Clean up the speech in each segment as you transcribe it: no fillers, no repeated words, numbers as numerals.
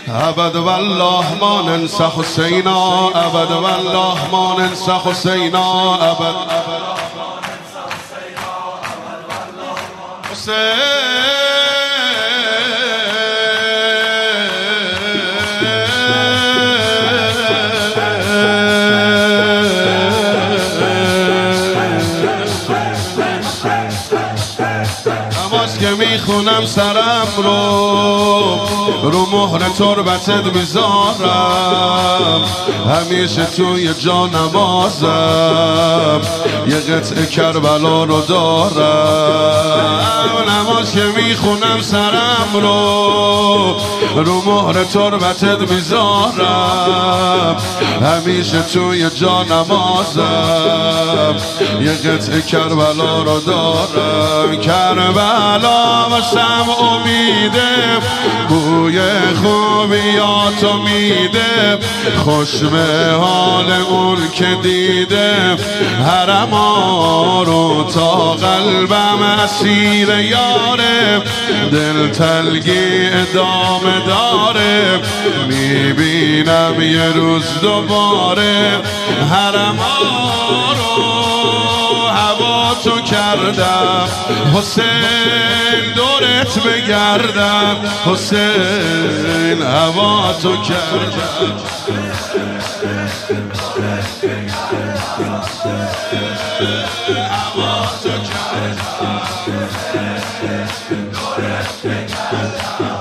ابد والله ما ننسى حسینا، ابد والله ما ننسى حسینا، ابد حسین. که میخونم سرم رو مهر تربتت میذارم، همیشه توی جا نمازم یه قطعه کربلا رو دارم. نماز که میخونم سرم رو مهر تربتت میذارم، همیشه توی جا نمازم یه قطعه کربلا رو دارم. کربلا واسم امیده، بوی خوبیاتو میده، خوش به حال اون که دیده، حرما رو تا قلبم اسیر یاره، دل تلگی ادامه داره، میبینم یه روز دوباره حرما رو هوا تو کردم. حسین دورت بگردم، حسین هوا تو کردم. هوا تو کردم، دورت بگردم.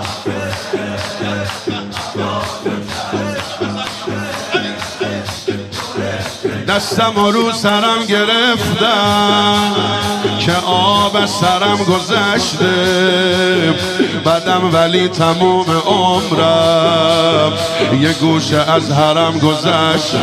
دستم رو سرم گرفتم که آب از سرم گذشته، بدم ولی تموم عمرم یه گوشه از حرم گذشته.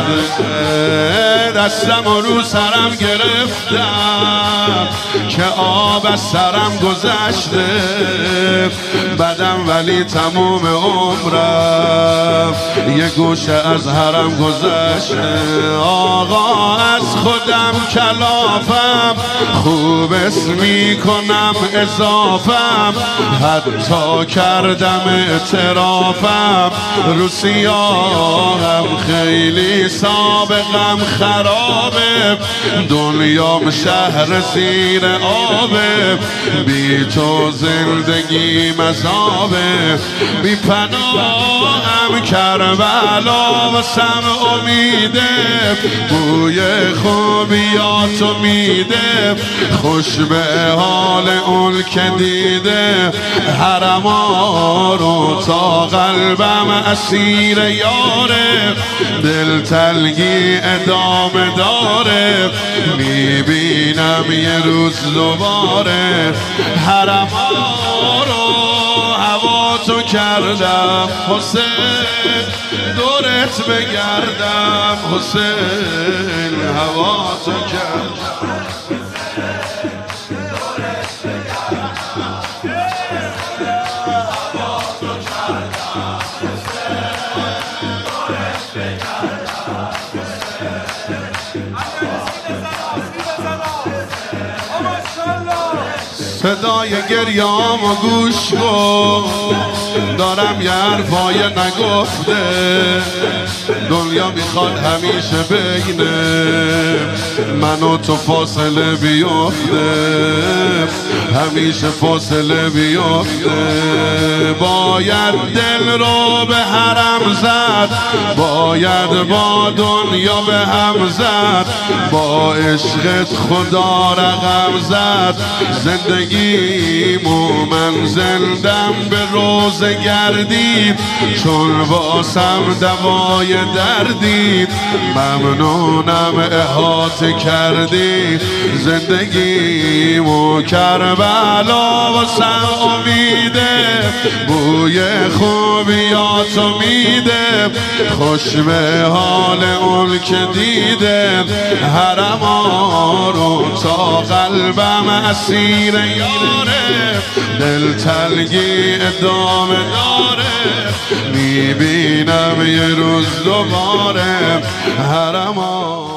دستم رو سرم گرفتم که آب از سرم گذشته، بدم ولی تموم عمرم یه گوشه از حرم گذشته. آقا از خودم کلافم، خوب اسمی کنم اضافم، حتی کردم اعترافم، رو سیاهم خیلی سابقم خرابه، دنیام شهر زیر آبه، بی تو زندگی مذابه، بی پناهم کربلا واسم امیده، بوی خوبیاتو میده، خوش به حال اون که دیده، حرما رو تا قلبم اسیر یاره، دل تلگی ادامه داره، میبینم یه روز دوباره حرما رو هوا تو کردم. حسین دورت بگردم، حسین هوا تو کردم. صدای گریامو گوش کن، دارم یه حرفای نگفته، دنیا میخواد همیشه بین من و تو فاصله بیفته، همیشه فاصله بیفته. باید دل رو به حرم زد، باید با دنیا به هم زد، با عشقت خدا رقم زد، زندگیمو من زندم به روز گردید، چون واسم دوای دردید، ممنونم احاطه کردی زندگیمو. کربلا واسم امیده، بوی خوبیاتو میده، خوش به حال اون که دیده، حرما رو تا قلبم اسیر یاره، دل تلگی ادامه داره، میبینم یه روز دوباره حرما